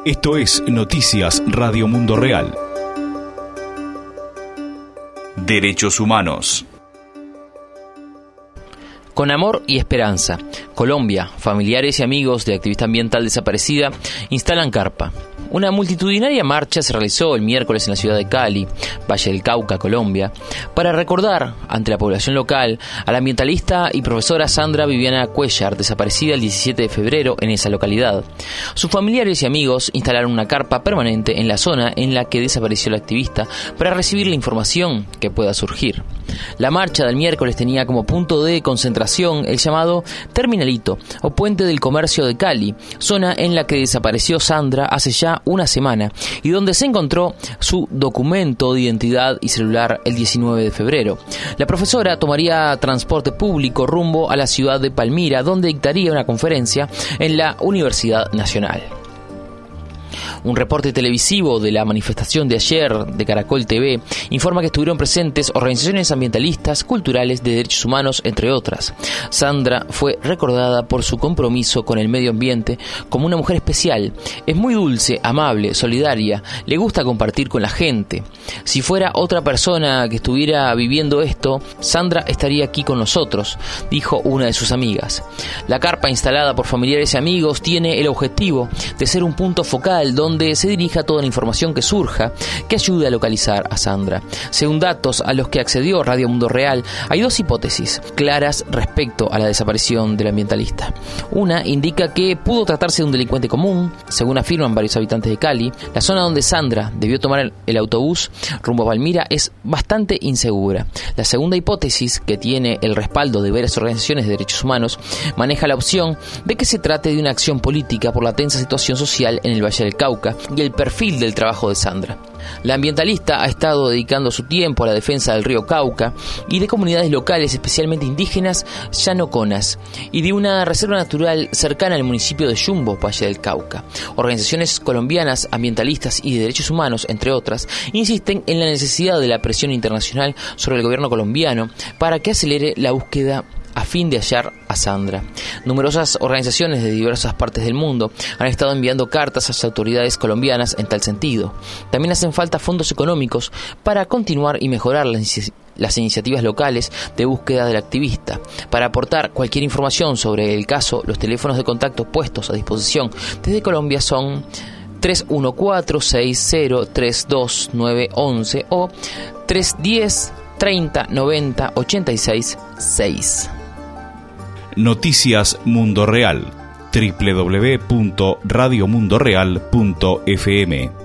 Esto es Noticias Radio Mundo Real. Derechos humanos. Con amor y esperanza, Colombia, familiares y amigos de la activista ambiental desaparecida instalan carpa. Una multitudinaria marcha se realizó el miércoles en la ciudad de Cali, Valle del Cauca, Colombia, para recordar ante la población local a la ambientalista y profesora Sandra Viviana Cuellar, desaparecida el 17 de febrero en esa localidad. Sus familiares y amigos instalaron una carpa permanente en la zona en la que desapareció la activista para recibir la información que pueda surgir. La marcha del miércoles tenía como punto de concentración el llamado Terminalito o Puente del Comercio de Cali, zona en la que desapareció Sandra hace ya una semana y donde se encontró su documento de identidad y celular el 19 de febrero. La profesora tomaría transporte público rumbo a la ciudad de Palmira, donde dictaría una conferencia en la Universidad Nacional. Un reporte televisivo de la manifestación de ayer de Caracol TV informa que estuvieron presentes organizaciones ambientalistas, culturales, de derechos humanos, entre otras. Sandra fue recordada por su compromiso con el medio ambiente como una mujer especial. Es muy dulce, amable, solidaria, le gusta compartir con la gente. Si fuera otra persona que estuviera viviendo esto, Sandra estaría aquí con nosotros, dijo una de sus amigas. La carpa instalada por familiares y amigos tiene el objetivo de ser un punto focal donde se dirija toda la información que surja que ayude a localizar a Sandra. Según datos a los que accedió Radio Mundo Real, hay dos hipótesis claras respecto a la desaparición del ambientalista. Una indica que pudo tratarse de un delincuente común. Según afirman varios habitantes de Cali, la zona donde Sandra debió tomar el autobús rumbo a Palmira es bastante insegura. La segunda hipótesis, que tiene el respaldo de varias organizaciones de derechos humanos, maneja la opción de que se trate de una acción política por la tensa situación social en el Valle del Cauca y el perfil del trabajo de Sandra. La ambientalista ha estado dedicando su tiempo a la defensa del río Cauca y de comunidades locales, especialmente indígenas llanoconas, y de una reserva natural cercana al municipio de Yumbo, Valle del Cauca. Organizaciones colombianas, ambientalistas y de derechos humanos, entre otras, insisten en la necesidad de la presión internacional sobre el gobierno colombiano para que acelere la búsqueda a fin de hallar a Sandra. Numerosas organizaciones de diversas partes del mundo han estado enviando cartas a las autoridades colombianas en tal sentido. También hacen falta fondos económicos para continuar y mejorar las iniciativas locales de búsqueda del activista. Para aportar cualquier información sobre el caso, los teléfonos de contacto puestos a disposición desde Colombia son 314-60-32911 o 310 30 90 86 6. Noticias Mundo Real. www.radiomundoreal.fm